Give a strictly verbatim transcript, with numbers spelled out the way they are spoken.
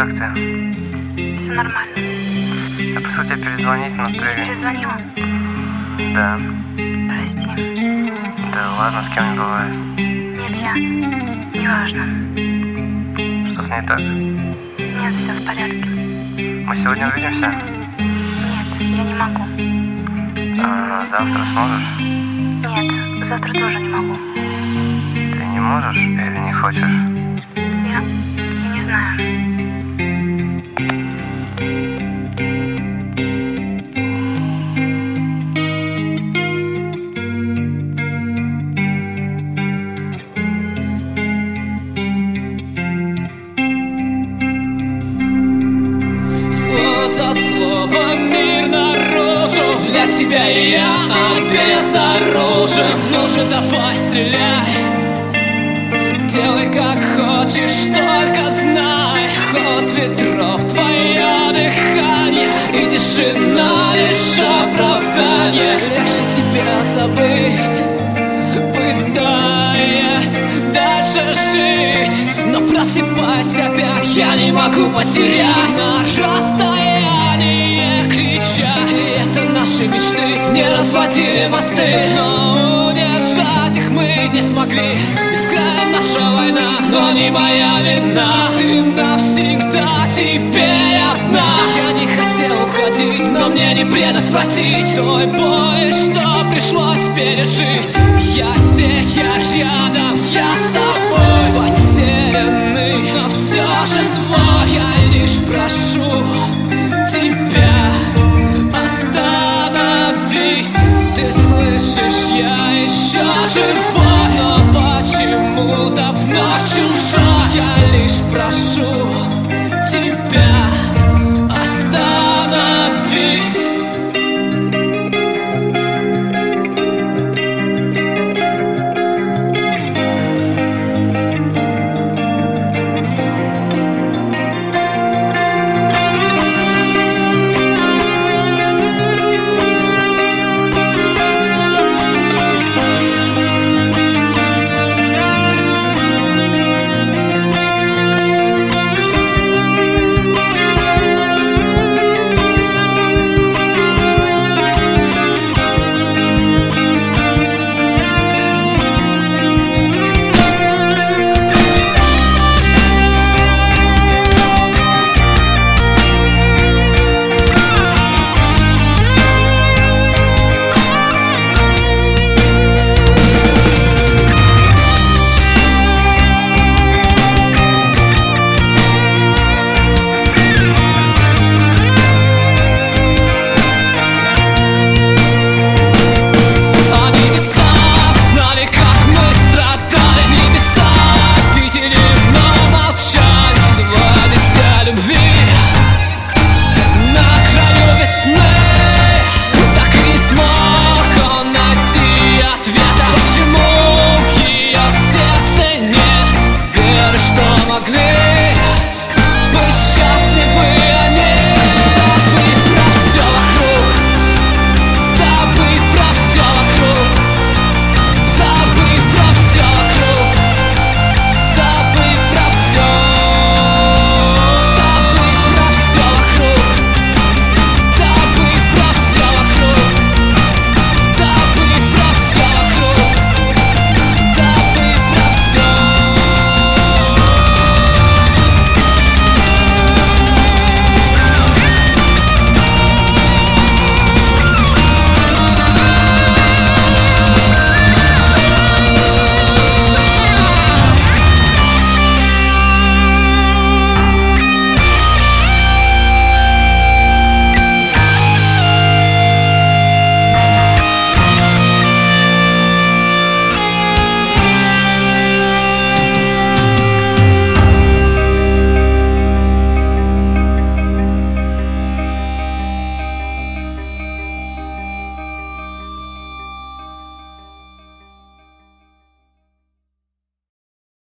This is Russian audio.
как ты? Все нормально. Я просил тебя перезвонить, но ты... Ты перезвонила? Да. Прости. Да ладно, с кем не бывает. Нет, я... Неважно. Что с ней так? Нет, все в порядке. Мы сегодня увидимся? Нет, я не могу. А завтра сможешь? Нет, завтра тоже не могу. Ты не можешь или не хочешь? Я... Я не знаю. За слово мир наружу. Для тебя и я обезоружен. Нужно, давай стреляй. Делай как хочешь, только знай. Ход ветров, твое дыхание и тишина лишь оправдание. Легче тебя забыть, пытаясь дальше жить. Но просыпайся опять, я не могу потерять. На расстоянии кричать. И это наши мечты, не разводили мосты, но удержать их мы не смогли. Бескрая наша война, но не моя вина. Ты навсегда теперь одна. Я не хотел уходить, но мне не предотвратить той боли, что пришлось пережить. Я здесь, я рядом, я с тобой. Потерянный, но все же твой. Я лишь прошу тебя, остановись. Ты слышишь, я еще живой, но почему-то вновь чужой. Я лишь прошу